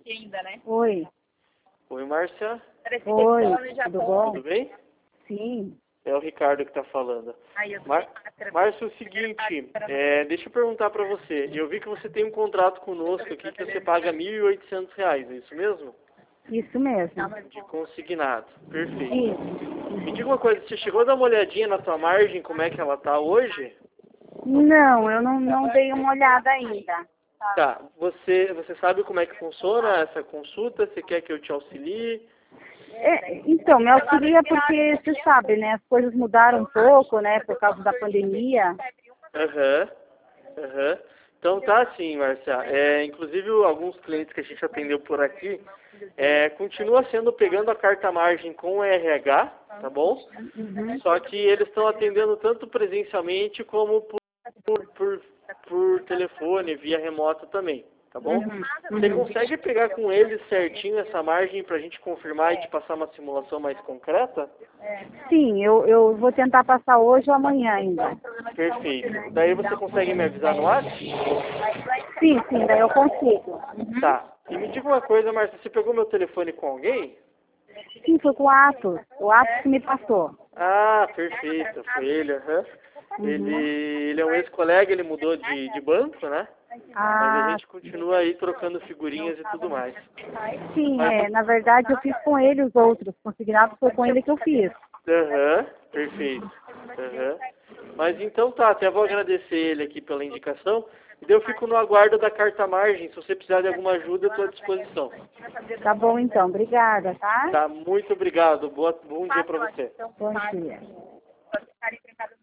Oi. Oi, Márcia. Oi, tudo bom? Tudo bem? Sim. É o Ricardo que está falando. Márcio, é o seguinte, deixa eu perguntar para você. Eu vi que você tem um contrato conosco aqui que você paga R$ 1.800, é isso mesmo? Isso mesmo. De consignado. Perfeito. Isso. Me diga uma coisa, você chegou a dar uma olhadinha na tua margem, como é que ela tá hoje? Não, eu não dei uma olhada ainda. Tá, você sabe como é que funciona essa consulta? Você quer que eu te auxilie? Então, me auxilia porque, você sabe, né, as coisas mudaram um pouco, né, por causa da pandemia. Aham. Então tá assim, Marcia. Inclusive alguns clientes que a gente atendeu por aqui, continua sendo pegando a carta margem com o RH, tá bom? Uhum. Só que eles estão atendendo tanto presencialmente como por telefone, via remota também, tá bom? Uhum. Você consegue pegar com eles certinho essa margem pra gente confirmar e te passar uma simulação mais concreta? Sim, eu vou tentar passar hoje ou amanhã ainda. Perfeito. Daí você consegue me avisar no WhatsApp? Sim, daí eu consigo. Tá. E me diga uma coisa, Marcia, você pegou meu telefone com alguém? Sim, foi com o Atos que me passou. Ah, perfeito. Foi ele, aham. Ele é um ex-colega, ele mudou de banco, né? Mas a Ah, gente continua aí trocando figurinhas e tudo mais. sim, na verdade eu fiz com ele os outros, consignado foi com ele que eu fiz. Aham, perfeito. Aham. Mas então tá, até vou agradecer ele aqui pela indicação. E daí eu fico no aguardo da carta margem. Se você precisar de alguma ajuda, eu estou à disposição. Tá bom então, obrigada, tá? Tá, muito obrigado. Bom dia para você. Bom dia.